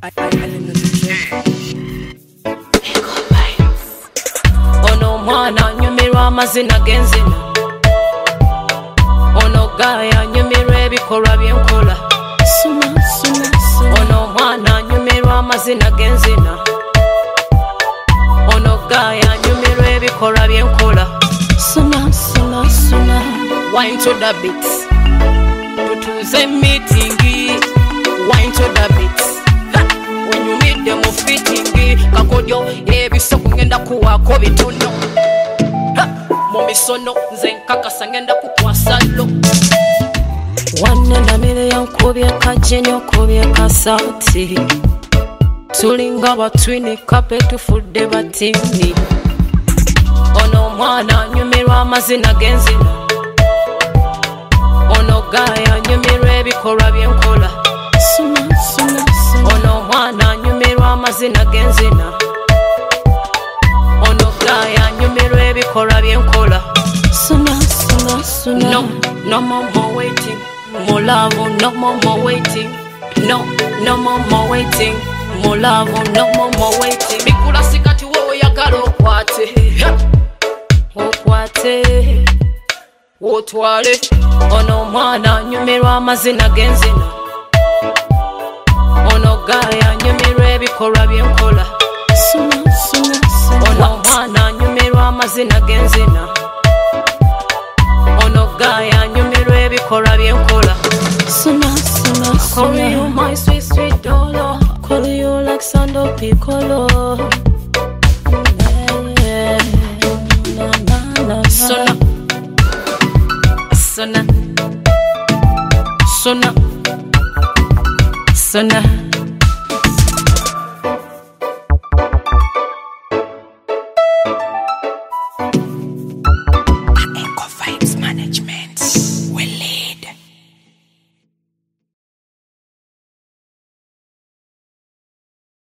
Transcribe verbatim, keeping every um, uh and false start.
Ono mwana nyumirwa amazina g'enzina, ono gaya nyumirwa ebikolwa byenkola. Ono mwana nyumirwa amazina g'enzina, ono gaya nyumirwa ebikolwa byenkola. Wine to the beats, tutuze meetingi. Wine to the beats, when you meet them of fitting kakodyo ebisoko ngenda kuwako bitono mu misono nze nkakasa ngenda kukwasalo. One in a million kubye kajenyo kubye kasati, tulinga batwini kape tufudde batini. Ono mwana nyumirwa amazina g'enzina, ono gaya nyumirwa ebikolwa byenkola. Ono mwana nyumirwa amazina g'enzina, ono gaya nyumirwa ebikolwa byenkola. No, no more more waiting, more love, no more more waiting. No, no more more waiting, more love, no more more waiting. Bikula sikati wowe yagala okwate, okwate, otwale. Ono mwana nyumirwa amazina g'enzina, ono gaya nyumirwa ebikolwa byenkola. Ono mwana nyumirwa amazina g'enzina, ono gaya nyumirwa ebikolwa byenkola. Call you my sweet sweet dollar, call you like Sando Piccolo. Yeah, na na na. Sona, sona, sona, sona.